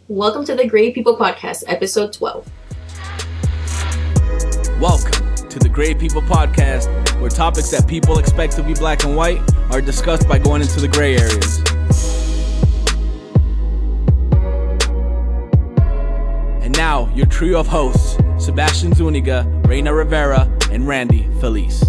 Welcome to the Gray People Podcast, episode 12. Welcome to the Gray People Podcast, where topics that people expect to be black and white are discussed by going into the gray areas. And now, your trio of hosts, Sebastian Zuniga, Reina Rivera, and Randy Felice.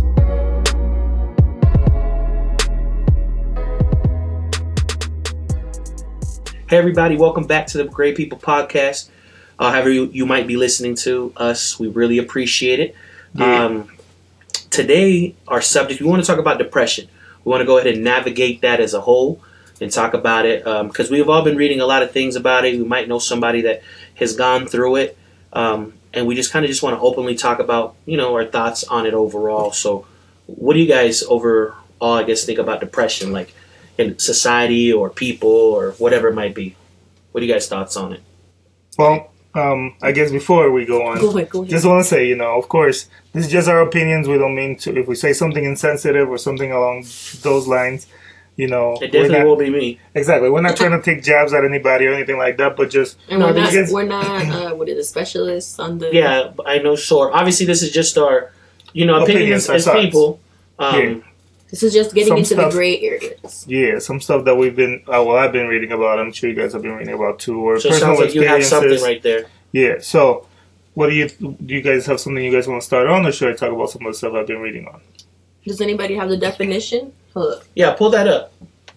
Hey everybody, welcome back to the Gray People Podcast. However you might be listening to us, we really appreciate it. Yeah. Today, our subject, we want to talk about depression. We want to go ahead and navigate that as a whole and talk about it because we've all been reading a lot of things about it. We might know somebody that has gone through it, and we just want to openly talk about, our thoughts on it overall. So what do you guys overall, I guess, think about depression, like in society or people or whatever it might be? What are you guys' thoughts on it? Well, I guess before we go on, Go ahead. just want to say, of course, this is just our opinions. We don't mean to, if we say something insensitive or something along those lines, It definitely will be me. Exactly. We're not trying to take jabs at anybody or anything like that, but just... And we're not what is it, specialists on the... Yeah, I know, sure. Obviously, this is just our, opinions as people. This is just getting Some into the stuff- gray areas. Yeah, some stuff that we've been... I've been reading about. I'm sure you guys have been reading about too. Or So it personal sounds like you have something experiences. right there. Yeah, so... Do you guys have something you guys want to start on, or should I talk about some of the stuff I've been reading on? Does anybody have the definition? Hold up. Yeah, pull that up.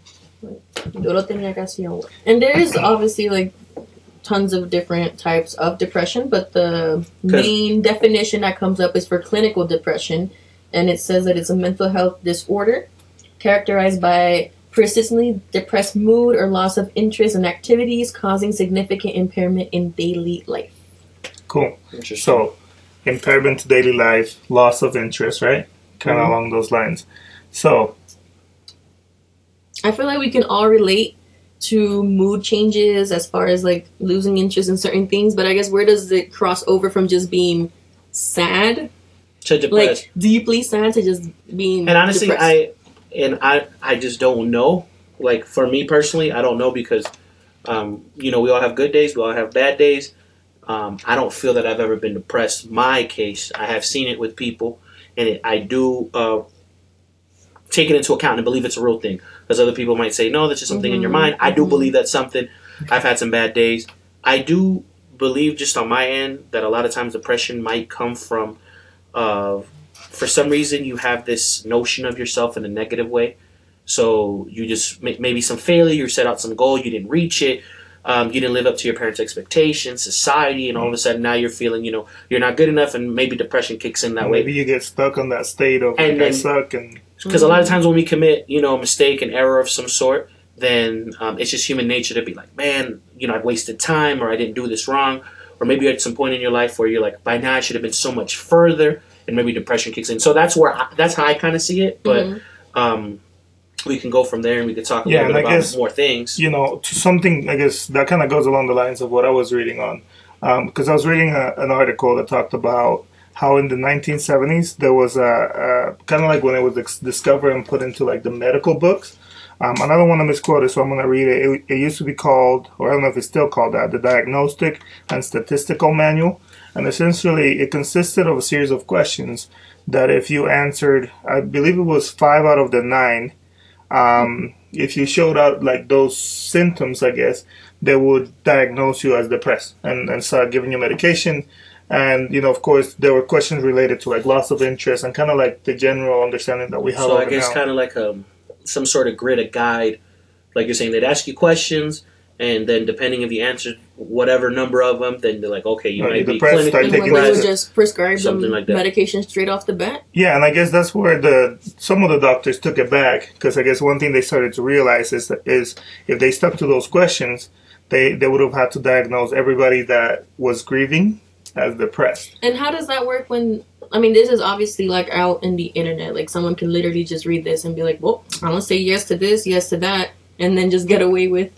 And there is obviously tons of different types of depression, but the main definition that comes up is for clinical depression, and it says that it's a mental health disorder characterized by persistently depressed mood or loss of interest in activities causing significant impairment in daily life. Cool. Interesting. So, impairment to daily life, loss of interest, right? Kind of along those lines. So, I feel like we can all relate to mood changes as far as losing interest in certain things, but I guess where does it cross over from just being sad, To depressed. deeply sad, to just being And honestly, depressed? I just don't know. Like, for me personally, I don't know because, we all have good days. We all have bad days. I don't feel that I've ever been depressed. My case, I have seen it with people, and I do take it into account and believe it's a real thing. Because other people might say, no, that's just something in your mind. I do believe that's something. I've had some bad days. I do believe, just on my end, that a lot of times depression might come from, for some reason, you have this notion of yourself in a negative way. So you just, maybe some failure, you set out some goal, you didn't reach it. You didn't live up to your parents' expectations, society, and all of a sudden now you're feeling, you're not good enough, and maybe depression kicks in that way. maybe you get stuck on that state of, And I then- suck, and... Because a lot of times when we commit, a mistake, an error of some sort, then it's just human nature to be like, man, I wasted time, or I didn't do this wrong, or maybe you're at some point in your life where you're like, by now I should have been so much further, and maybe depression kicks in. So that's how I kind of see it, but we can go from there and we could talk a little bit about more things. To something, I guess, that kind of goes along the lines of what I was reading on. Because I was reading an article that talked about how in the 1970s there was a kind of like when it was discovered and put into the medical books. And I don't want to misquote it, so I'm going to read it. It used to be called, or I don't know if it's still called that, the Diagnostic and Statistical Manual. And essentially it consisted of a series of questions that if you answered, I believe it was 5 out of the 9, if you showed out those symptoms, I guess, they would diagnose you as depressed and start giving you medication. And, of course, there were questions related to loss of interest and kind of the general understanding that we have. So I guess kind of like some sort of grid, a guide. Like you're saying, they'd ask you questions, and then depending if you answered whatever number of them, then they're like, okay, you might be depressed, start clinically taking They would depressed. just prescribe them something like that. medication straight off the bat. Yeah, and I guess that's where some of the doctors took it back, because I guess one thing they started to realize is if they stuck to those questions, they would have had to diagnose everybody that was grieving as depressed. And how does that work when... this is obviously out in the internet. Someone can literally just read this and be like, well, I'm going to say yes to this, yes to that, and then just get away with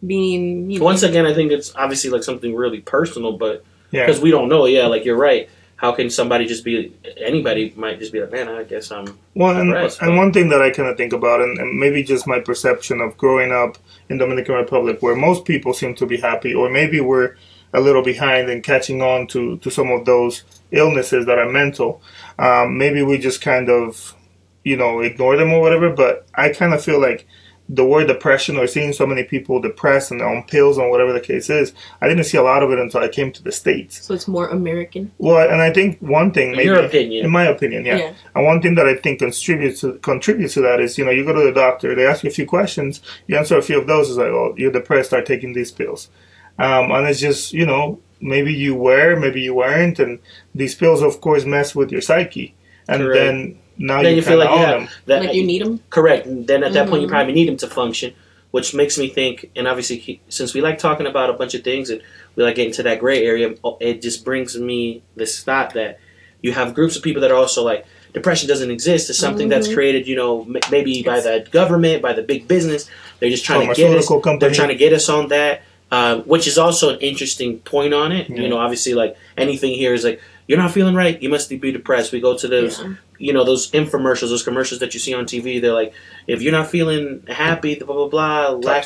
being... Once again, I think it's obviously something really personal, but Yeah. because we don't know, you're right. how can somebody just be, anybody might just be like, man, I guess I'm Well, depressed. and one thing that I kind of think about, and maybe just my perception of growing up in Dominican Republic, where most people seem to be happy, or maybe we're a little behind in catching on to some of those illnesses that are mental. Maybe we just kind of, ignore them or whatever. But I kind of feel like the word depression, or seeing so many people depressed and on pills and whatever the case is, I didn't see a lot of it until I came to the States. So it's more American. Well, and I think one thing, maybe, your opinion, in my opinion, yeah. And one thing that I think contributes to that is, you go to the doctor, they ask you a few questions, you answer a few of those, it's like, oh, you're depressed, start taking these pills. And it's just, maybe you were, maybe you weren't, and these pills, of course, mess with your psyche. And Correct. then now then you feel like them. Like you need them? Correct. And then at that point, you probably need them to function, which makes me think, and obviously, since we like talking about a bunch of things and we like getting to that gray area, it just brings me this thought that you have groups of people that are also like, depression doesn't exist. It's something that's created, maybe by the government, by the big business. They're just trying to get us. They're trying to get us on that, which is also an interesting point on it. Yeah. Obviously, like anything here is like, you're not feeling right, you must be depressed. We go to those, those infomercials, those commercials that you see on TV. They're like, if you're not feeling happy, blah, blah, blah, talk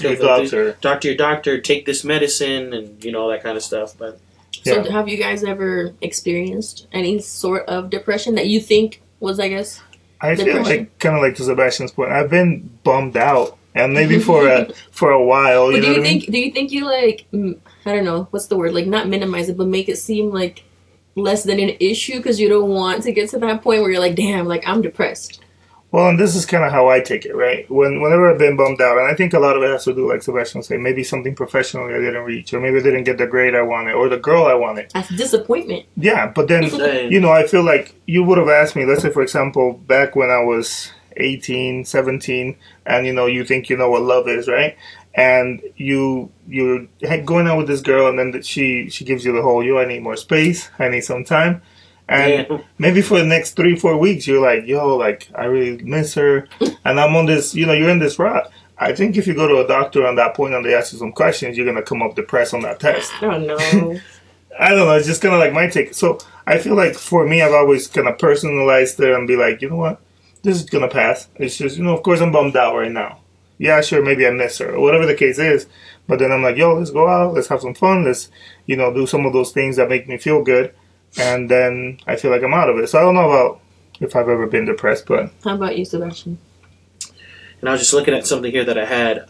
to your doctor, take this medicine, and, all that kind of stuff. But So have you guys ever experienced any sort of depression that you think was, I guess, I feel like, kind of like to Sebastian's point, I've been bummed out. And maybe for a while, do you think you like, I don't know, what's the word, like not minimize it, but make it seem like less than an issue because you don't want to get to that point where you're like, damn, like I'm depressed? Well, and this is kind of how I take it, right? Whenever I've been bummed out, and I think a lot of it has to do, like Sebastian said, maybe something professionally I didn't reach, or maybe I didn't get the grade I wanted, or the girl I wanted. That's disappointment. Yeah, but then, I feel like you would have asked me, let's say, for example, back when I was 18, 17, and, you think you know what love is, right? And you're going out with this girl, and then she gives you the whole, I need more space, I need some time. And maybe for the next 3-4 weeks, you're like, I really miss her. And I'm on this, you're in this rut. I think if you go to a doctor on that point and they ask you some questions, you're going to come up depressed on that test. I don't know. I don't know. It's just kind of like my take. So I feel like for me, I've always kind of personalized it and be like, you know what? This is going to pass. It's just, of course I'm bummed out right now. Yeah, sure, maybe I miss her or whatever the case is. But then I'm like, let's go out. Let's have some fun. Let's, do some of those things that make me feel good. And then I feel like I'm out of it. So I don't know about if I've ever been depressed, but... How about you, Sebastian? And I was just looking at something here that I had.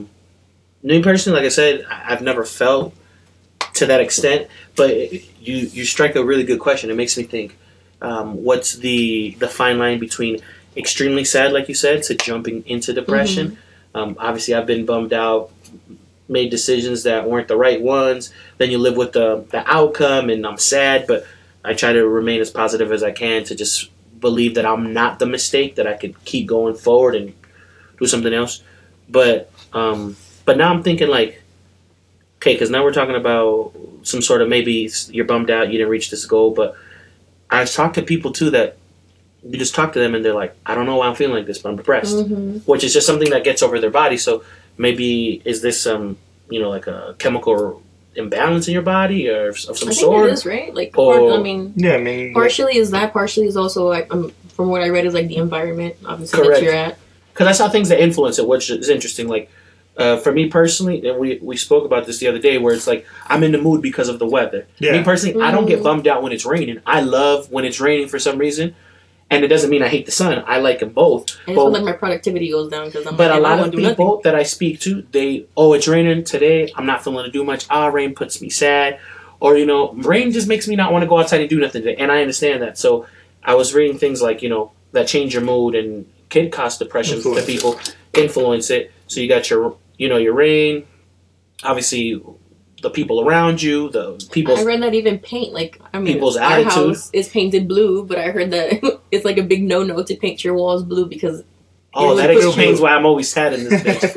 Me personally, like I said, I've never felt to that extent. But you strike a really good question. It makes me think, what's the fine line between extremely sad, like you said, to jumping into depression? Obviously, I've been bummed out, made decisions that weren't the right ones. Then you live with the outcome, and I'm sad, but I try to remain as positive as I can to just believe that I'm not the mistake, that I could keep going forward and do something else. But now I'm thinking like, okay, because now we're talking about some sort of, maybe you're bummed out, you didn't reach this goal, but I've talked to people too that you just talk to them and they're like, I don't know why I'm feeling like this, but I'm depressed, which is just something that gets over their body. So maybe is this like a chemical imbalance in your body or of some sort? I think it is, right? Like, partially is that, partially is also like, from what I read, is like the environment, obviously, that you're at. Because I saw things that influence it, which is interesting. Like, for me personally, and we spoke about this the other day, where it's like, I'm in the mood because of the weather. Yeah. Me personally, I don't get bummed out when it's raining. I love when it's raining for some reason. And it doesn't mean I hate the sun. I like them both. I just feel like my productivity goes down because I'm. But a lot of people that I speak to, it's raining today. I'm not feeling to do much. Rain puts me sad, or rain just makes me not want to go outside and do nothing today. And I understand that. So I was reading things like that change your mood and can cause depression to people, influence it. So you got your your rain, obviously. The people around you, I read that even paint, people's our attitude. house is painted blue, but I heard that it's like a big no-no to paint your walls blue because... that explains why I'm always sad in this bitch.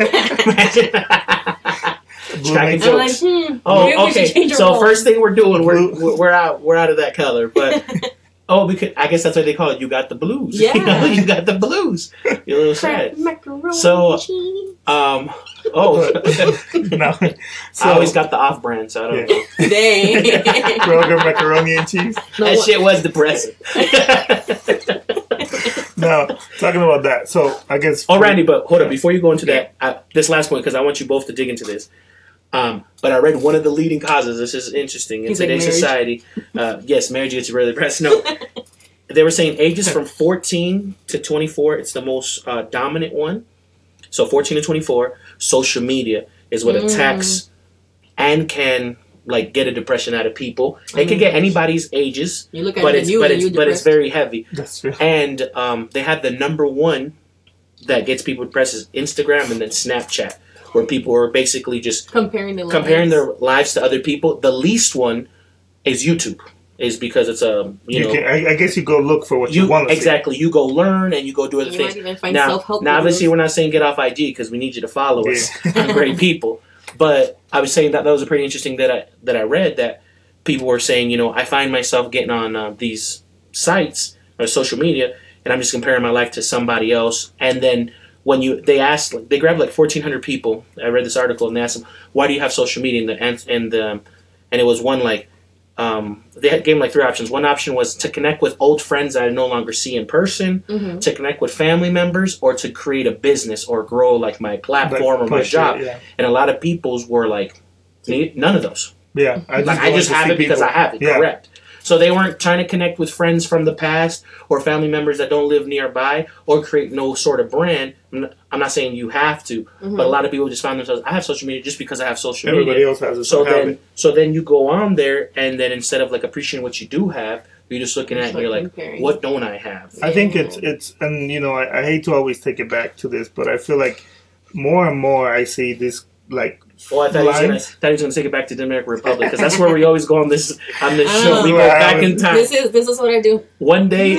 Okay. So first thing we're doing, we're out of that color, but... because I guess that's what they call it. You got the blues. Yeah. You got the blues. You're a little sad. So, Oh, No. So, I always got the off-brand, so I don't know. Dang. Kroger macaroni and cheese. No, That shit was depressing. No, talking about that. So I guess. Oh, Randy, but hold up. Before you go into that, this last point, because I want you both to dig into this. But I read one of the leading causes. This is interesting. In today's society, yes, marriage gets you really depressed. No. They were saying ages from 14 to 24, it's the most dominant one. So 14 to 24, social media is what attacks and can like get a depression out of people. It can get anybody's ages, you look at but it's very heavy. That's true. And they had the number one that gets people depressed is Instagram and then Snapchat, where people are basically just comparing their lives to other people. The least one is YouTube. Is because it's a I guess you go look for what you want to exactly. You go learn and you go do other things. Might even find Now, self-help obviously, videos. we're not saying get off IG because we need you to follow us. I'm great people, but I was saying that was a pretty interesting that I read that people were saying I find myself getting on these sites or social media and I'm just comparing my life to somebody else, and then when they grabbed like 1,400 people. I read this article and they asked them, why do you have social media? And it was one like. They gave them like three options. One option was to connect with old friends that I no longer see in person, to connect with family members, or to create a business or grow like my platform or my job. And a lot of people's were like, none of those. Yeah, I just have it because I have it. Yeah. Correct. So they weren't trying to connect with friends from the past or family members that don't live nearby or create no sort of brand. I'm not saying you have to, but a lot of people just find themselves, I have social media just because I have social media. Everybody else has it. So then you go on there and then instead of like appreciating what you do have, you're just looking at it and you're like, comparing. What don't I have? I think it's and I hate to always take it back to this, but I feel like more and more I see this like. Oh, I thought he was going to take it back to the Dominican Republic because that's where we always go on this show. We go back in time. This is what I do. One day,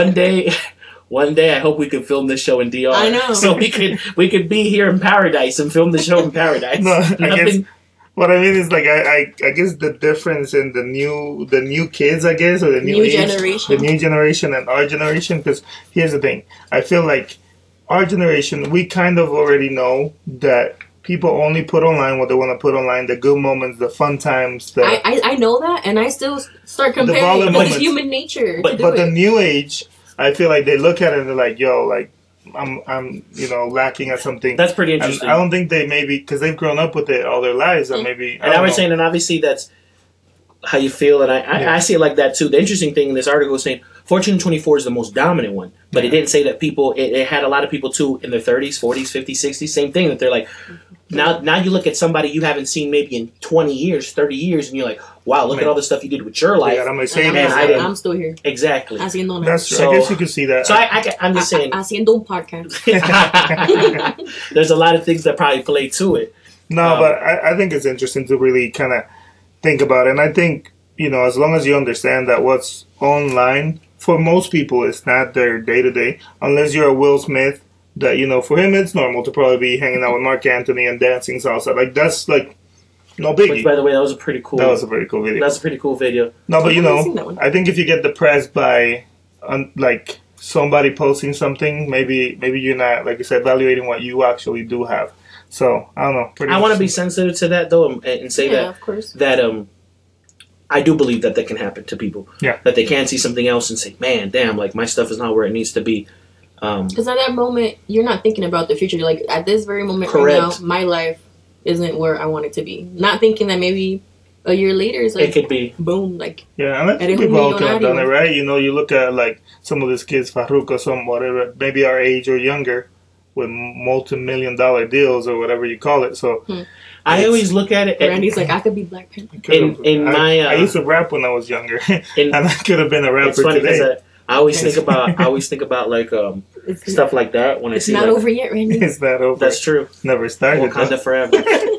I hope we can film this show in DR. I know. So we could be here in paradise and film the show in paradise. No, I guess what I mean is like I guess the difference in the new kids, I guess, or the new generation and our generation. Because here's the thing, I feel like our generation, we kind of already know that. People only put online what they want to put online, the good moments, the fun times. I know that, and I still start comparing because it's human nature. But the new age, I feel like they look at it and they're like, yo, like, I'm lacking at something. That's pretty interesting. And I don't think they maybe, because they've grown up with it all their lives, or maybe. And I was saying, and obviously that's how you feel, and I see it like that too. The interesting thing in this article is saying 14 to 24 is the most dominant one, but it didn't say that people, it had a lot of people too in their 30s, 40s, 50s, 60s, same thing, that they're like, now you look at somebody you haven't seen maybe in 20 years, 30 years, and you're like, wow, look at all the stuff you did with your life. I'm still here. Exactly. That's true. I guess you can see that. So I'm just saying. Haciendo un podcast. There's a lot of things that probably play to it. No, but I think it's interesting to really kind of think about it. And I think, as long as you understand that what's online, for most people, it's not their day-to-day. Unless you're a Will Smith, that, for him, it's normal to probably be hanging out with Mark Anthony and dancing salsa. Like, that's, like, no biggie. Which, by the way, that was a pretty cool video. That's a pretty cool video. No, but, I think if you get depressed by, like, somebody posting something, maybe you're not, like you said, evaluating what you actually do have. So, I don't know. I want to be sensitive to that, though, and say that, of course. That I do believe that can happen to people. Yeah. That they can see something else and say, man, damn, like, my stuff is not where it needs to be. Because at that moment, you're not thinking about the future. You're like, at this very moment right now, my life isn't where I want it to be. Not thinking that maybe a year later, it's like, it could be. Boom, like. Yeah, and I think we've all kind of done it, right? You look at, like, some of these kids, Farruko, some whatever, maybe our age or younger, with multi-million-dollar deals or whatever you call it. So I always look at it. Randy's like, I could be Black Panther. I used to rap when I was younger, and I could have been a rapper today. I always think about like stuff like that when I see. It's not over yet, Randy. It's not over. That's true. Never started. Wakanda forever.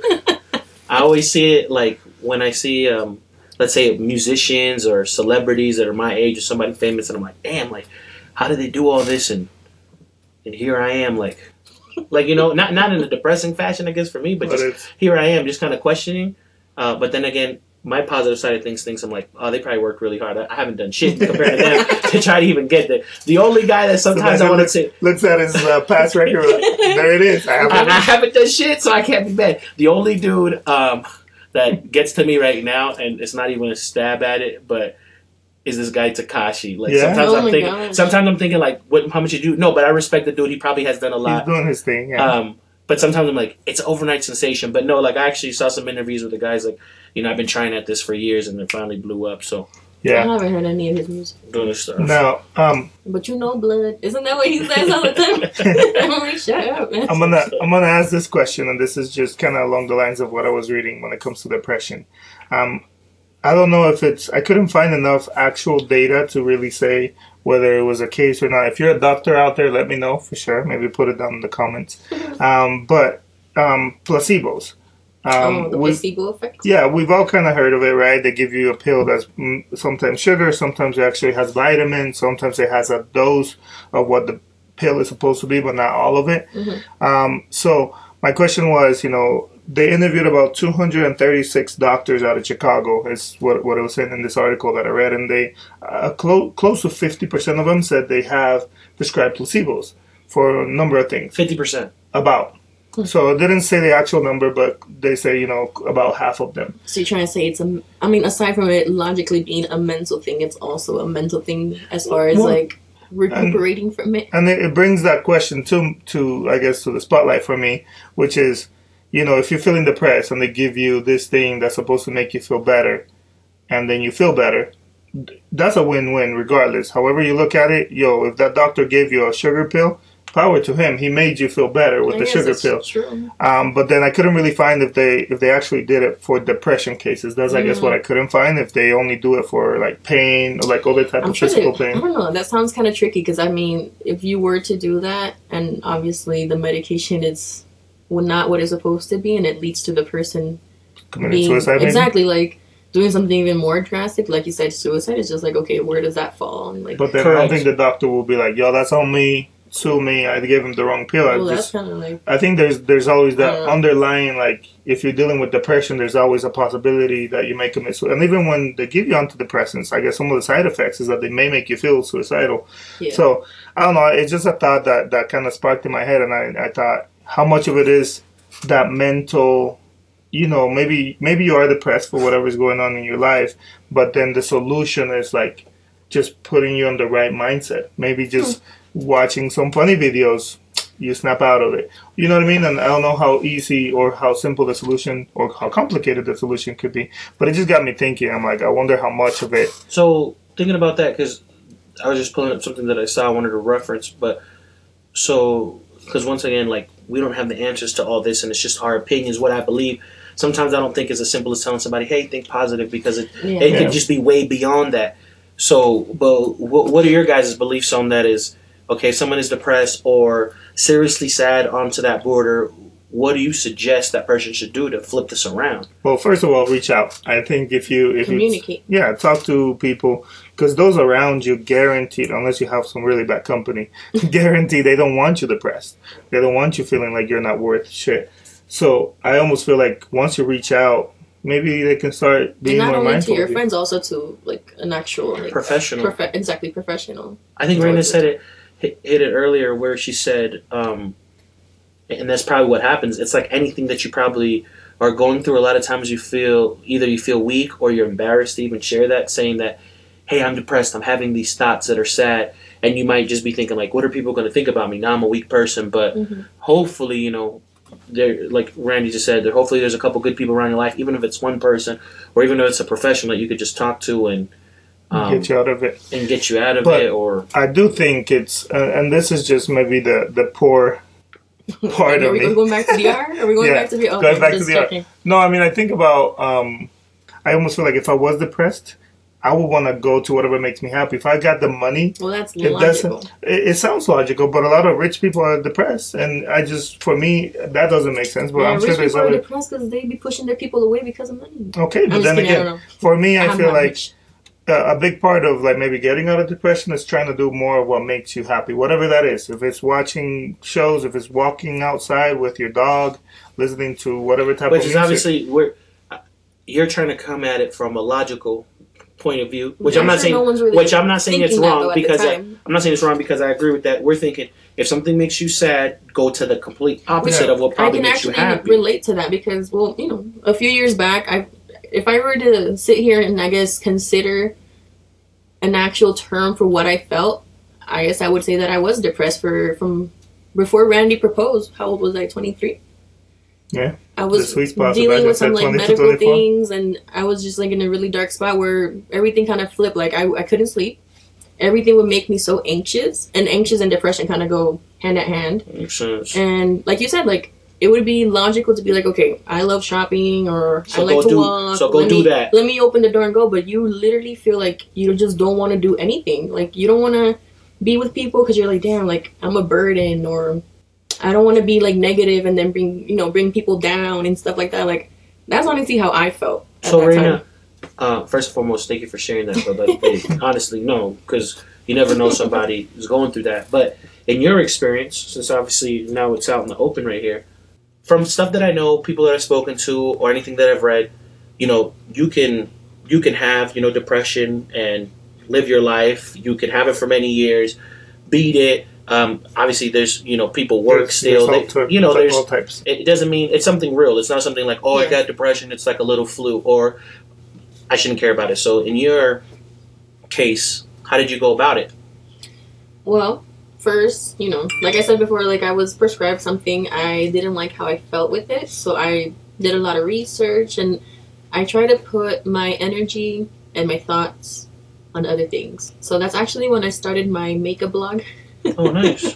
I always see it like when I see, let's say, musicians or celebrities that are my age or somebody famous, and I'm like, damn, like, how do they do all this? And here I am, like not in a depressing fashion, I guess, for me, but just here I am, just kind of questioning. But then again, my positive side of things thinks I'm like, oh, they probably worked really hard. I haven't done shit compared to them to try to even get there. The only guy that sometimes I want to say looks at his past record. There it is. I haven't done shit, so I can't be bad. The only dude that gets to me right now, and it's not even a stab at it, but is this guy Tekashi. Like sometimes I'm thinking like, how much you do? No, but I respect the dude. He probably has done a lot. He's doing his thing. Yeah. But sometimes I'm like, it's an overnight sensation. But no, like I actually saw some interviews with the guys like, I've been trying at this for years and it finally blew up. So yeah, I haven't heard any of his music. Doing this stuff. Now, but blood. Isn't that what he says all the time? I'm like, shut up, man. I'm gonna ask this question, and this is just kind of along the lines of what I was reading when it comes to depression. I don't know if I couldn't find enough actual data to really say whether it was a case or not. If you're a doctor out there, let me know for sure. Maybe put it down in the comments. But placebos. The placebo effect? Yeah, we've all kind of heard of it, right? They give you a pill that's sometimes sugar, sometimes it actually has vitamins, sometimes it has a dose of what the pill is supposed to be, but not all of it. Mm-hmm. So my question was, they interviewed about 236 doctors out of Chicago, is what it was saying in this article that I read, and they close to 50% of them said they have prescribed placebos for a number of things. 50%? About. So it didn't say the actual number, but they say, about half of them. So you're trying to say aside from it logically being a mental thing, it's also a mental thing as far as recuperating from it. And it brings that question to I guess, to the spotlight for me, which is, if you're feeling depressed and they give you this thing that's supposed to make you feel better, and then you feel better, that's a win-win regardless. However you look at it, if that doctor gave you a sugar pill, power to him. He made you feel better with the sugar pill. True. But then I couldn't really find if they actually did it for depression cases. That's I guess what I couldn't find. If they only do it for like pain or like other type of physical pain. I don't know. That sounds kind of tricky because if you were to do that, and obviously the medication is not what it's supposed to be, and it leads to the person committing suicide. Exactly, like doing something even more drastic, like you said, suicide. Is just like, okay, where does that fall? And but then I don't think the doctor will be like, yo, that's on me. Sue me, I gave him the wrong pill. I think there's always that underlying, like, if you're dealing with depression, there's always a possibility that you may commit suicide. And even when they give you antidepressants, I guess some of the side effects is that they may make you feel suicidal. Yeah. So, I don't know, it's just a thought that kind of sparked in my head, and I thought, how much of it is that mental, maybe you are depressed for whatever's going on in your life, but then the solution is, like, just putting you on the right mindset. Maybe just watching some funny videos, you snap out of it. You know what I mean? And I don't know how easy or how simple the solution or how complicated the solution could be. But it just got me thinking. I'm like, I wonder how much of it. So, thinking about that, because I was just pulling up something that I saw I wanted to reference. But, because once again, like, we don't have the answers to all this, and it's just our opinions, what I believe. Sometimes I don't think it's as simple as telling somebody, hey, think positive, because it could just be way beyond that. So, but what are your guys' beliefs on that is, okay, someone is depressed or seriously sad onto that border, what do you suggest that person should do to flip this around? Well, first of all, reach out. I think if you communicate. Talk to people, because those around you, guaranteed, unless you have some really bad company, guaranteed they don't want you depressed. They don't want you feeling like you're not worth shit. So I almost feel like once you reach out, maybe they can start being more mindful. And not only to your friends, also to like an actual professional. Exactly, professional. I think Raina said it. Hit it earlier where she said, and that's probably what happens. It's like anything that you probably are going through. A lot of times you feel weak or you're embarrassed to even share that, saying that, hey, I'm depressed, I'm having these thoughts that are sad, and you might just be thinking like, what are people going to think about me? Now I'm a weak person, but hopefully, there, like Randy just said, hopefully there's a couple good people around your life, even if it's one person or even though it's a professional that you could just talk to and get you out of it. And get you out of it. Or I do think it's, and this is just maybe the poor part of me. Are we going back to the R? Are we going back to the R? Going back to the R. No, I think about, I almost feel like if I was depressed, I would want to go to whatever makes me happy. If I got the money. Well, that's logical. It sounds logical, but a lot of rich people are depressed. And for me, that doesn't make sense. But I'm sure there's other. Rich people are depressed because they be pushing their people away because of money. Okay, but then again, for me, I feel like a big part of like maybe getting out of depression is trying to do more of what makes you happy, whatever that is. If it's watching shows, if it's walking outside with your dog, listening to whatever type of music. Which is obviously you're trying to come at it from a logical point of view, which Yeah, I'm not sure saying, no one's really which I'm not saying it's thinking that, wrong though, at the because time. I'm not saying it's wrong because I agree with that. We're thinking if something makes you sad, go to the complete opposite Yeah. of what I probably can makes you actually happy. relate to that because, well, you know, a few years back, if I were to sit here and I guess consider an actual term for what I felt, I guess I would say that I was depressed from before Randy proposed. How old was I? 23. Yeah. I The was sweet spot, dealing Sebastian with some said like 20 to medical 24. things, and I was just like in a really dark spot where everything kind of flipped. Like I couldn't sleep. Everything would make me so anxious, and depression kind of go hand in hand. Makes sense. And like you said, like it would be logical to be like, okay, I love shopping or So I like go to do- walk. so go let do me, that. Let me open the door and go. But you literally feel like you just don't want to do anything. Like you don't want to be with people because you're like, damn, like I'm a burden, or I don't want to be like negative and then bring people down and stuff like that. Like that's honestly how I felt at So that time. Raina, first and foremost, thank you for sharing that. Though that's big. Honestly, no, because you never know somebody is going through that. But in your experience, since obviously now it's out in the open right here, from stuff that I know, people that I've spoken to, or anything that I've read, you know, you can have, you know, depression and live your life. You can have it for many years, beat it. Obviously, there's, you know, people work still. There's all types. it doesn't mean it's something real. It's not something like, oh, I Yeah. got depression. It's like a little flu, or I shouldn't care about it. So in your case, how did you go about it? Well, first, you know, like I said before, like I was prescribed something. I didn't like how I felt with it, so I did a lot of research and I try to put my energy and my thoughts on other things. So that's actually when I started my makeup blog. Oh, nice.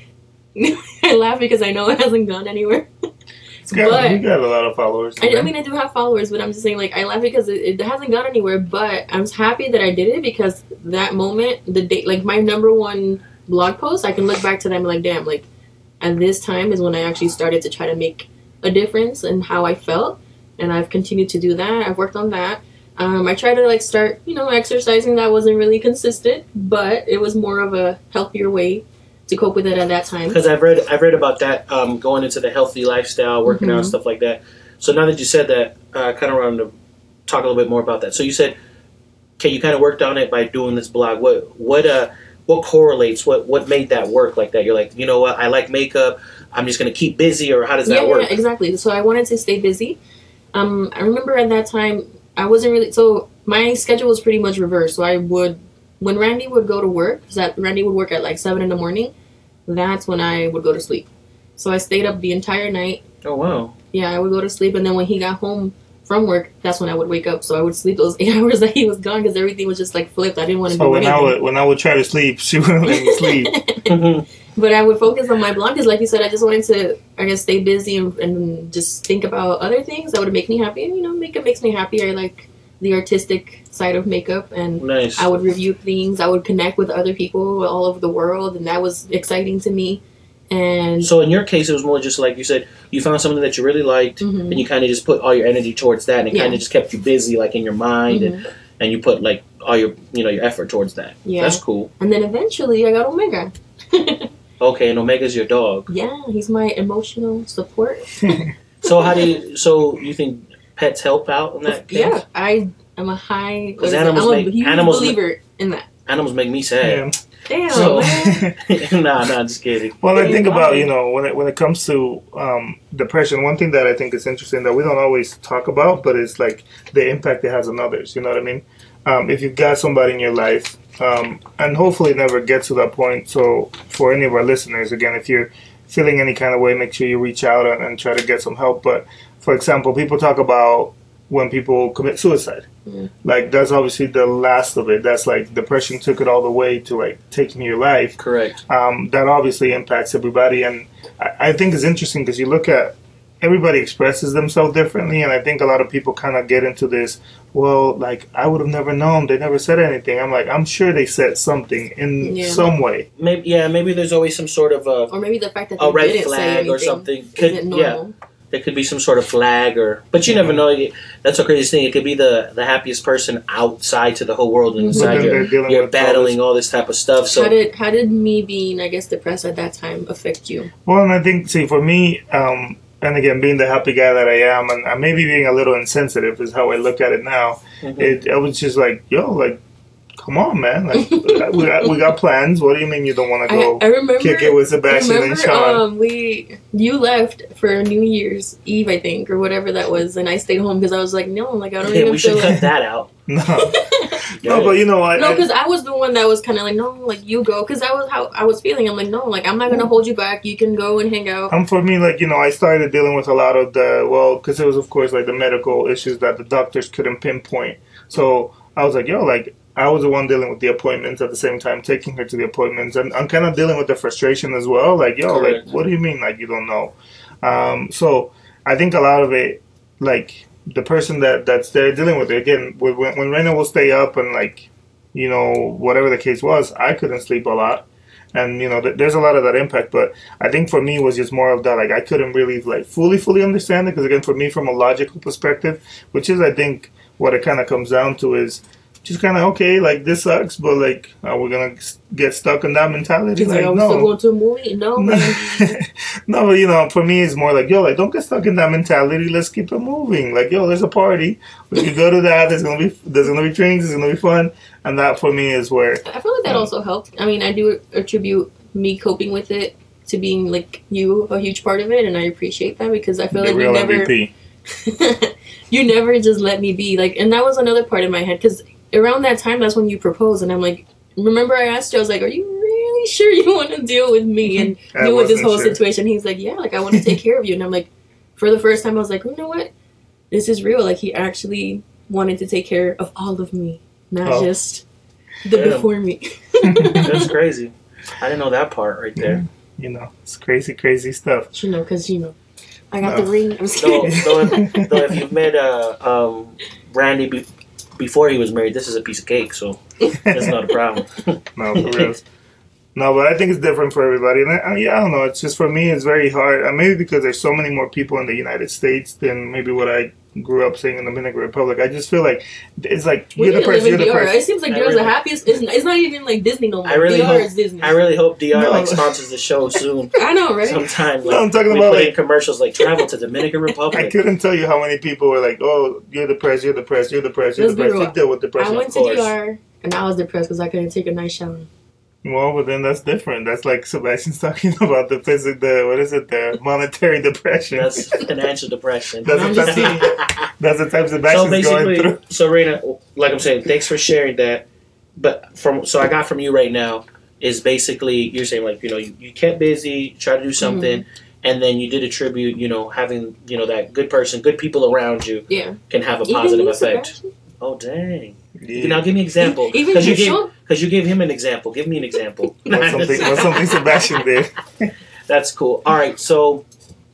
I laugh because I know it hasn't gone anywhere. You got a lot of followers. I mean, I do have followers, but I'm just saying, like, I laugh because it hasn't gone anywhere. But I'm happy that I did it because that moment, the day, like my number one blog post, I can look back to them like, damn, like, at this time is when I actually started to try to make a difference in how I felt, and I've continued to do that. I've worked on that. I tried to like start, you know, exercising. That wasn't really consistent, but it was more of a healthier way to cope with it at that time. Because I've read about that, going into the healthy lifestyle, working out, stuff like that. So now that you said that, I kind of wanted to talk a little bit more about that. So you said, okay, you kind of worked on it by doing this blog. What correlates? What made that work like that? You're like, you know what? I like makeup. I'm just gonna keep busy, or how does that work? Yeah, exactly. So I wanted to stay busy. I remember at that time I wasn't really, so my schedule was pretty much reversed. So I would, when Randy would go to work, because Randy would work at like 7 a.m, that's when I would go to sleep. So I stayed up the entire night. Oh wow. Yeah, I would go to sleep, and then when he got home from work, that's when I would wake up. So I would sleep those 8 hours that he was gone because everything was just like flipped. I didn't want to do anything. When I would try to sleep, she wouldn't let me sleep. But I would focus on my blog because, like you said, I just wanted to, I guess, stay busy and just think about other things that would make me happy. And, you know, makeup makes me happy. I like the artistic side of makeup, and Nice. I would review things. I would connect with other people all over the world, and that was exciting to me. And So in your case, it was more just like you said, you found something that you really liked, and you kind of just put all your energy towards that, and it kind of just kept you busy, like in your mind, and you put like all your, you know, your effort towards that. Yeah. That's cool. And then eventually I got Omega. Okay, and Omega's your dog. Yeah, he's my emotional support. So you think pets help out in that case? Yeah, I am a high. Because I'm a huge animals believer in that. Animals make me sad. Damn, So, man. nah, just kidding. Well, I think about, you know, when it comes to depression, one thing that I think is interesting that we don't always talk about, but it's like the impact it has on others. You know what I mean? If you've got somebody in your life, and hopefully it never gets to that point. So for any of our listeners, again, if you're feeling any kind of way, make sure you reach out and try to get some help. But for example, people talk about when people commit suicide. Like, that's obviously the last of it. That's like depression took it all the way to like taking your life. Correct. That obviously impacts everybody. And I think it's interesting because you look at everybody expresses themselves differently. And I think a lot of people kind of get into this, well, like, I would have never known. They never said anything. I'm like, I'm sure they said something in some way. Maybe there's always some sort of or maybe the fact that a they red didn't say flag anything or something. isn't normal. There could be some sort of flag, but you never know. That's the craziest thing. It could be the happiest person outside to the whole world, and inside you're battling all this type of stuff. So how did me being, I guess, depressed at that time affect you? Well, and I think, see, for me, and again, being the happy guy that I am, and maybe being a little insensitive is how I look at it now. I was just like, yo, like, come on, man. Like, we got plans. What do you mean you don't want to go I remember, kick it with Sebastian and Sean? You left for New Year's Eve, I think, or whatever that was, and I stayed home because I was like, no, like, I don't even we should feel cut like... that out. No. No, but you know what? No, because I was the one that was kind of like, no, like, you go. Because that was how I was feeling. I'm like, no, like, I'm not going to hold you back. You can go and hang out. For me, like, you know, I started dealing with a lot of because it was, of course, like, the medical issues that the doctors couldn't pinpoint. So I was like, yo, like, I was the one dealing with the appointments at the same time, taking her to the appointments. And I'm kind of dealing with the frustration as well. Like, yo, Correct. like, what do you mean, like, you don't know? So I think a lot of it, like, the person that's there dealing with it, again, when Reina will stay up and, like, you know, whatever the case was, I couldn't sleep a lot. And, you know, there's a lot of that impact. But I think for me it was just more of that, like, I couldn't really, like, fully understand it. Because, again, for me, from a logical perspective, which is, I think, what it kind of comes down to is just kind of, okay, like, this sucks, but, like, are we going to get stuck in that mentality? Like, are we still going to a movie? No. No, but, you know, for me, it's more like, yo, like, don't get stuck in that mentality. Let's keep it moving. Like, yo, there's a party. When you go to that, there's gonna be drinks. It's gonna be fun, and that for me is where I feel like that also helped. I mean, I do attribute me coping with it to being, like, you a huge part of it, and I appreciate that because I feel like you never MVP. you never just let me be, like, and that was another part in my head because around that time, that's when you proposed, and I'm like, remember I asked you, I was like, are you really sure you want to deal with me and deal with this whole situation? He's like, yeah, like, I want to take care of you. And I'm like, for the first time, I was like, you know what? This is real. Like, he actually wanted to take care of all of me, not just the before me. That's crazy. I didn't know that part right there. You know, it's crazy stuff. You know, because, you know, I got the ring. I'm just kidding. Though if you've met Randy before he was married, this is a piece of cake, so that's not a problem. No, for real. No, but I think it's different for everybody. And I don't know. It's just, for me, it's very hard. Maybe because there's so many more people in the United States than maybe what I grew up seeing in the Dominican Republic. I just feel like it's like, you're the person. It seems like DR's the happiest. It's not even like Disney no more. DR is Disney. I really hope DR like sponsors the show soon. I know, right? Sometime. Like, no, I'm talking about, like, commercials like travel to Dominican Republic. I couldn't tell you how many people were like, "Oh, you're depressed. You deal with depression." I went to DR and I was depressed because I couldn't take a nice shower. Well, but then that's different. That's like Sebastian's talking about the monetary depression. That's financial depression. That's the type Sebastian's going through. So, Reina, like I'm saying, thanks for sharing that. But I got from you right now is basically, you're saying, like, you know, you kept busy, try to do something, and then you did attribute, you know, having, you know, that good people around you can have a positive effect. Sebastian? Oh, dang. Yeah. Now give me an example. Because you gave him an example. Give me an example. What's something Sebastian did? That's cool. All right, so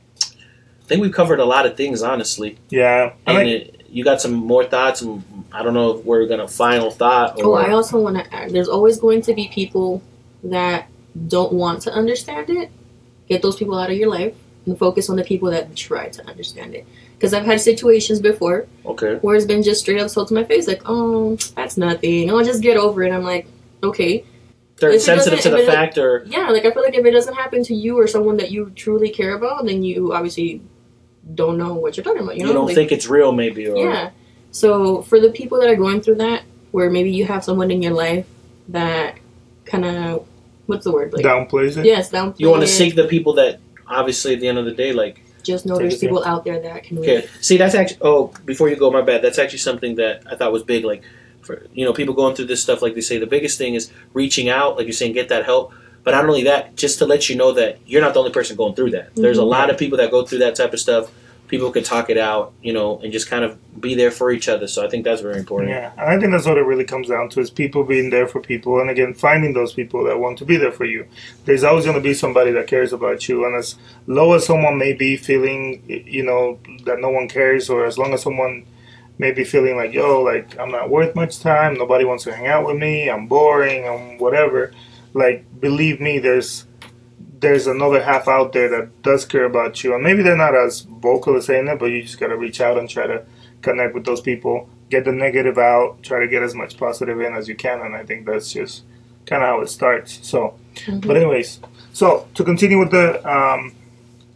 I think we've covered a lot of things, honestly. Yeah. And you got some more thoughts? I don't know if we're going to final thought. Or... I also want to add, there's always going to be people that don't want to understand it. Get those people out of your life and focus on the people that try to understand it. Because I've had situations before where it's been just straight up told to my face, like, oh, that's nothing. Oh, just get over it. I'm like, okay. They're sensitive to the fact, or... Yeah, like, I feel like if it doesn't happen to you or someone that you truly care about, then you obviously don't know what you're talking about. You know? Don't think it's real, maybe. Or... Yeah. So for the people that are going through that, where maybe you have someone in your life that kind of, what's the word? Like, downplays it? Yes, downplays it. You want to seek the people that, obviously, at the end of the day, like... Just know there's people out there that can... Okay. See, that's actually... Oh, before you go, my bad. That's actually something that I thought was big. Like, for, you know, people going through this stuff, like they say, the biggest thing is reaching out, like you're saying, get that help. But not only that, just to let you know that you're not the only person going through that. There's a lot of people that go through that type of stuff. People can talk it out, you know, and just kind of be there for each other. So I think that's very important. Yeah, and I think that's what it really comes down to, is people being there for people. And again, finding those people that want to be there for you. There's always going to be somebody that cares about you. And as low as someone may be feeling, you know, that no one cares, or as long as someone may be feeling like, yo, like, I'm not worth much time, nobody wants to hang out with me, I'm boring, I'm whatever. Like, believe me, there's another half out there that does care about you. And maybe they're not as vocal as saying it, but you just got to reach out and try to connect with those people. Get the negative out. Try to get as much positive in as you can. And I think that's just kind of how it starts. So, but anyways, so to continue with the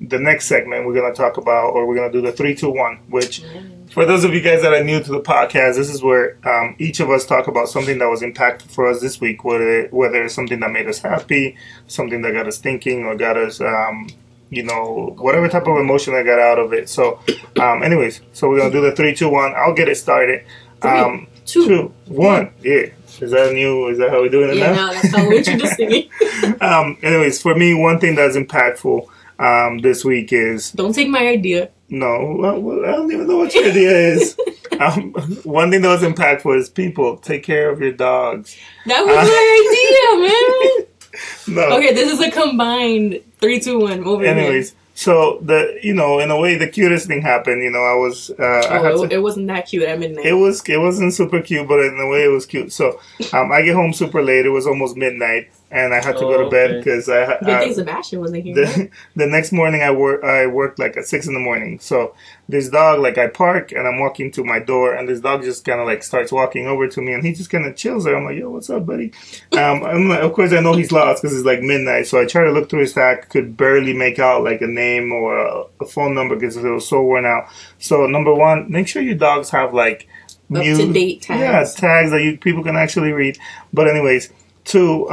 the next segment, we're going to talk about, or we're going to do the 3, 2, 1, which for those of you guys that are new to the podcast, this is where each of us talk about something that was impactful for us this week, whether it's something that made us happy, something that got us thinking, or got us, whatever type of emotion that got out of it. So, anyways, so we're going to do the 3, 2, 1. I'll get it started. 3, 2, 1. Yeah. Is that how we're doing it now? Yeah, no, that's how we're introducing it. Anyways, for me, one thing that's impactful this week is... Don't take my idea. No, well, I don't even know what your idea is. One thing that was impactful is people, take care of your dogs. That was my idea, man. No. Okay, this is a combined 3, 2, 1. Over Anyways, so in a way, the cutest thing happened. I was. It wasn't that cute at midnight. It wasn't super cute, but in a way, it was cute. So, I get home super late. It was almost midnight, and I had to go to bed because Good thing Sebastian wasn't here. The next morning, I worked like at 6 a.m. So this dog, like I park and I'm walking to my door, and this dog just kind of like starts walking over to me, and he just kind of chills there. I'm like, yo, what's up, buddy? I'm like, of course, I know he's lost because it's like midnight. So I try to look through his tag, could barely make out like a name or a phone number because it was so worn out. So number one, make sure your dogs have like up-to-date tags. Yeah, tags that people can actually read. But anyways, 2,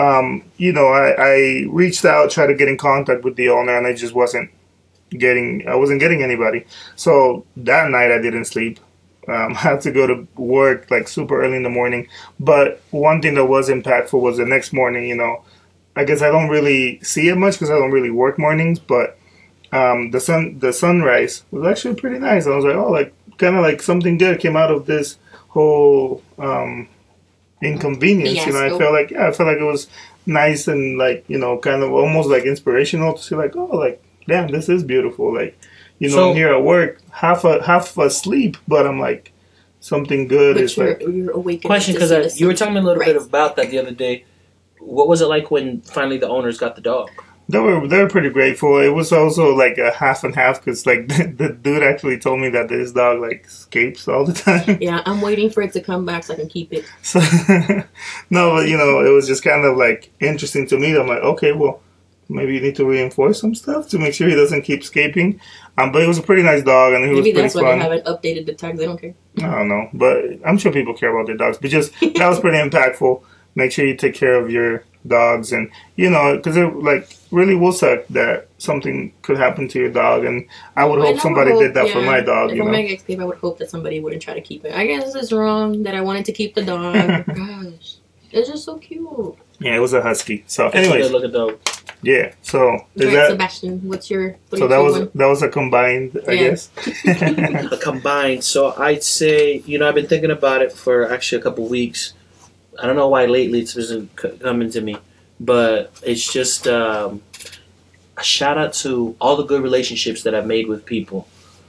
I reached out, tried to get in contact with the owner, and I just wasn't getting anybody. So that night I didn't sleep. I had to go to work like super early in the morning. But one thing that was impactful was the next morning. I guess I don't really see it much because I don't really work mornings, but the sunrise was actually pretty nice. I was like, oh, like kind of like something good came out of this whole inconvenience. Yes, I felt like it was nice and like kind of almost like inspirational to see like, oh, like damn, this is beautiful. Like I'm here at work half asleep, but I'm like something good but is you're awake. Question, because you were telling me a little bit about that the other day. What was it like when finally the owners got the dog? They were pretty grateful. It was also like a half and half because like the dude actually told me that this dog like escapes all the time. Yeah, I'm waiting for it to come back so I can keep it. So no, but it was just kind of like interesting to me. I'm like, okay, well, maybe you need to reinforce some stuff to make sure he doesn't keep escaping. But it was a pretty nice dog, and he was pretty fun. Maybe that's why they haven't updated the tags. They don't care. I don't know, but I'm sure people care about their dogs. But just that was pretty impactful. Make sure you take care of your dogs, and because it like really will suck that something could happen to your dog, and I would hope somebody did that for my dog. If I escape, I would hope that somebody wouldn't try to keep it. I guess it's wrong that I wanted to keep the dog. Gosh, it's just so cute. Yeah, it was a husky. So, anyways, look at dog. Yeah. So, Sebastian, what's your? So that was a combined, I guess. A combined. So I'd say I've been thinking about it for actually a couple weeks. I don't know why lately it's been coming to me, but it's just a shout out to all the good relationships that I've made with people,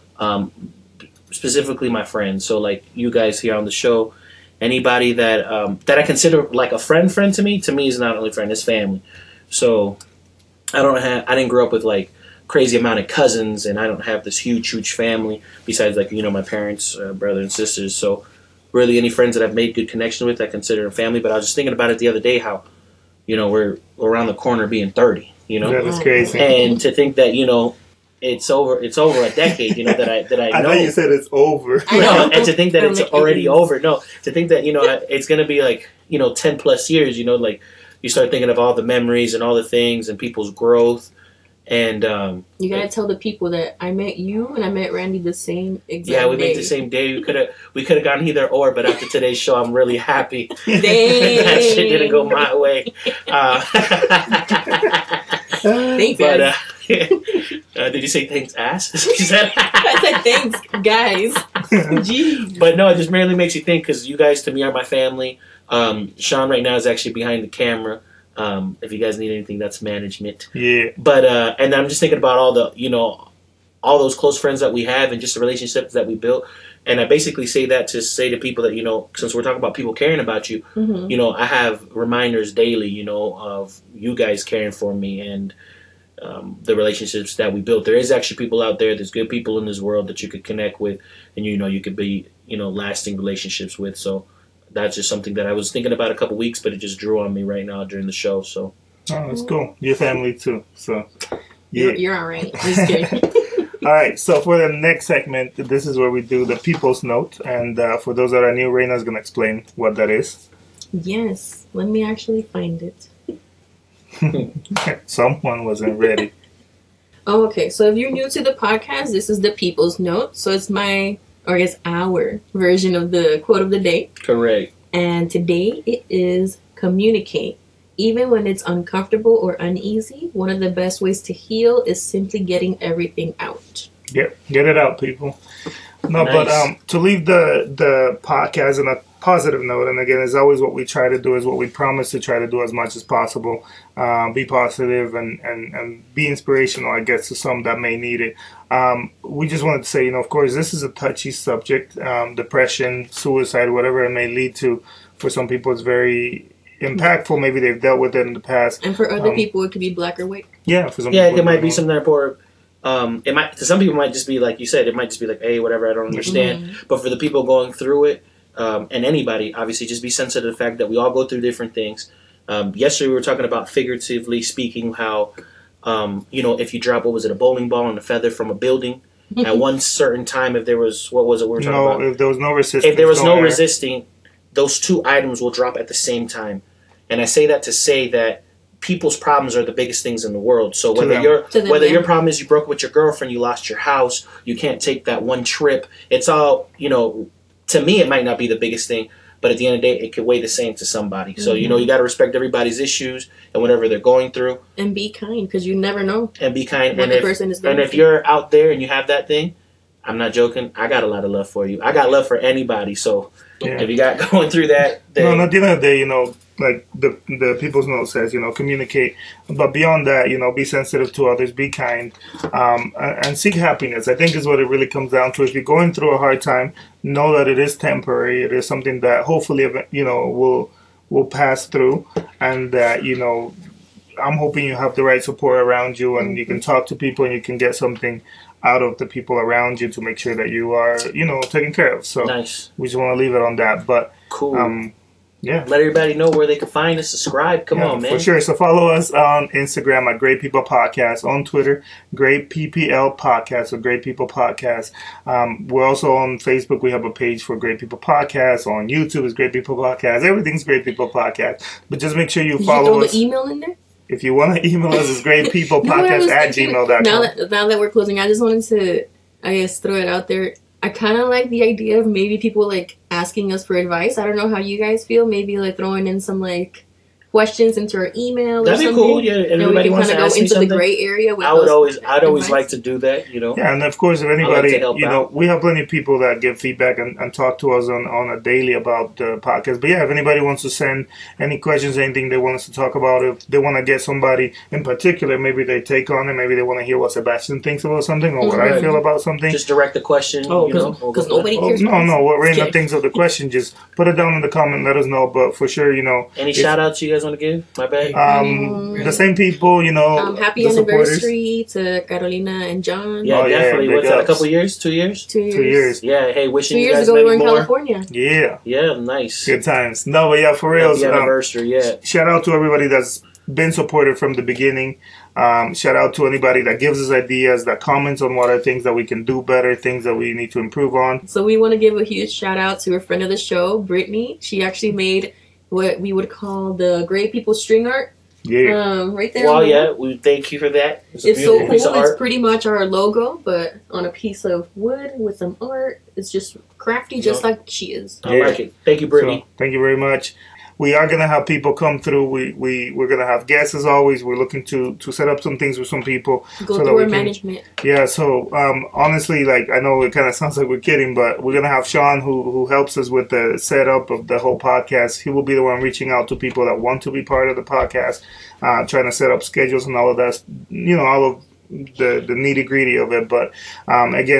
specifically my friends. So like you guys here on the show, anybody that I consider like a friend to me is not only friend, it's family. So I didn't grow up with like crazy amount of cousins, and I don't have this huge family besides like my parents, brother and sisters. So really any friends that I've made good connection with, I consider them family. But I was just thinking about it the other day, how, we're around the corner being 30, Yeah, that's crazy. And to think that, it's over a decade, that I know. I thought you said it's over. No, and to think that it's already over. No, to think that, it's going to be like, 10 plus years, like you start thinking of all the memories and all the things and people's growth. And you gotta tell the people that I met you and I met Randy the same exact day. Yeah, we met the same day. We could have gone either or, but after today's show, I'm really happy that shit didn't go my way. Thanks, but did you say thanks, ass? I said thanks, guys. Jeez. But no, it just really makes you think because you guys to me are my family. Sean right now is actually behind the camera. If you guys need anything, that's management. Yeah. But and I'm just thinking about all the all those close friends that we have and just the relationships that we built. And I basically say that to say to people that since we're talking about people caring about you, I have reminders daily, of you guys caring for me and the relationships that we built. There is actually people out there. There's good people in this world that you could connect with, and you could be lasting relationships with. So. That's just something that I was thinking about a couple weeks, but it just drew on me right now during the show. So, that's cool. Your family too. So, Yeah. You're all right. Just kidding. All right, so for the next segment, this is where we do the People's Note. And for those that are new, Reina's going to explain what that is. Yes. Let me actually find it. Someone wasn't ready. Oh, okay. So if you're new to the podcast, this is the People's Note. So it's our version of the quote of the day. Correct. And today it is communicate. Even when it's uncomfortable or uneasy, one of the best ways to heal is simply getting everything out. Get it out, people. No, Nice. but to leave the podcast on a positive note, and again, as always, what we try to do is what we promise to try to do as much as possible. Be positive and be inspirational, I guess, to some that may need it. We just wanted to say, of course, this is a touchy subject. Depression, suicide, whatever it may lead to, for some people, it's very impactful. Maybe they've dealt with it in the past. And for other people, it could be black or white. Yeah, for some Yeah, people, it might be something for. It might to some people might just be like you said. It might just be like, hey, whatever. I don't understand. Mm-hmm. But for the people going through it, and anybody, obviously, just be sensitive to the fact that we all go through different things. Yesterday we were talking about, figuratively speaking, how if you drop, what was it, a bowling ball and a feather from a building at one certain time, if there was, what was it we were talking about? If there was no resistance, If there was no air. resisting, those two items will drop at the same time. And I say that to say that people's problems are the biggest things in the world. So whether your problem is you broke up with your girlfriend, you lost your house, you can't take that one trip, it's all, to me it might not be the biggest thing, but at the end of the day it could weigh the same to somebody. So you got to respect everybody's issues and whatever they're going through. And be kind, because you never know. And be kind. What the person is going and if you're out there and you have that thing, I'm not joking, I got a lot of love for you. I got love for anybody. So if you got going through that, then, at the end of the day, like the People's Note says, communicate. But beyond that, be sensitive to others, be kind, and seek happiness. I think is what it really comes down to. If you're going through a hard time, know that it is temporary. It is something that hopefully, will pass through, and that I'm hoping you have the right support around you, and you can talk to people, and you can get something out of the people around you to make sure that you are, taken care of. So nice. We just want to leave it on that. But cool. Yeah. Let everybody know where they can find us. Subscribe. Come on, man. For sure. So follow us on Instagram at Great People Podcast. On Twitter, Great PPL Podcast or Great People Podcast. We're also on Facebook. We have a page for Great People Podcast. On YouTube is Great People Podcast. Everything's Great People Podcast. But just make sure you follow us. Did you throw the email in there? If you want to email us, it's greatpeoplepodcast@gmail.com. Now that we're closing, I just wanted to, throw it out there. I kind of like the idea of maybe people asking us for advice. I don't know how you guys feel. Maybe throwing in some questions into our email. That'd be cool. Yeah, everybody wants to ask me something. Into the gray area. With I'd always like to do that. Yeah, and of course, if anybody, we have plenty of people that give feedback and talk to us on a daily about the podcast. But yeah, if anybody wants to send any questions, anything they want us to talk about, if they want to get somebody in particular, maybe they take on it, maybe they want to hear what Sebastian thinks about something or what I feel about something. Just direct the question. Because nobody cares. No. What Reina thinks of the question, just put it down in the comment. Let us know. But for sure, any shout outs you guys want to give? My bad. The same people, happy anniversary to Carolina and John. Yeah, definitely. What's that? A couple years? 2 years? 2 years. 2 years. Yeah. Hey, wishing 2 you years guys ago we many were in more. California. Yeah. Yeah, nice. Good times. No, but yeah, for real. Happy anniversary. Yeah. Shout out to everybody that's been supportive from the beginning. Shout out to anybody that gives us ideas, that comments on what are things that we can do better, things that we need to improve on. So we want to give a huge shout out to a friend of the show, Brittany. She actually made what we would call the Great People string art. Yeah. Right there. Well, yeah, we thank you for that. It's so cool. It's pretty much our logo, but on a piece of wood with some art. It's just crafty, just like she is. I like it. Thank you, Brittany. So, thank you very much. We are going to have people come through. We're going to have guests as always. We're looking to set up some things with some people. Go through our management. Yeah, so honestly, I know it kind of sounds like we're kidding, but we're going to have Sean who helps us with the setup of the whole podcast. He will be the one reaching out to people that want to be part of the podcast, trying to set up schedules and all of that, all of the nitty-gritty of it. But again,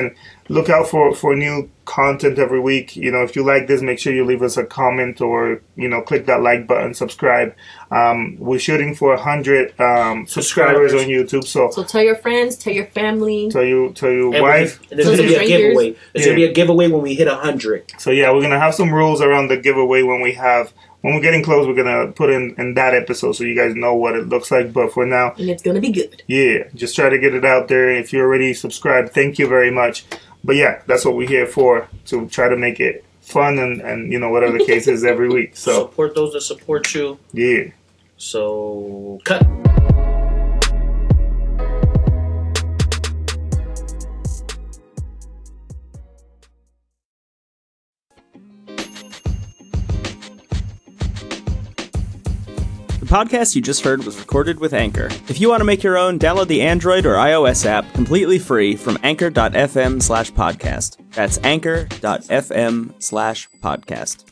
look out for new content every week. You know, if you like this, make sure you leave us a comment or, you know, click that like button, subscribe. We're shooting for 100 subscribers on YouTube. So tell your friends, tell your family, tell your wife. There's going to be a giveaway. There's going to be a giveaway when we hit 100. So yeah, we're going to have some rules around the giveaway when we're getting close. We're going to put in that episode so you guys know what it looks like. But for now, and it's going to be good. Yeah, just try to get it out there. If you're already subscribed, thank you very much. But yeah, that's what we're here for, to try to make it fun and you know, whatever the case is every week. So support those that support you. Yeah. So cut. The podcast you just heard was recorded with Anchor. If you want to make your own, download the Android or iOS app completely free from anchor.fm/podcast. That's anchor.fm/podcast.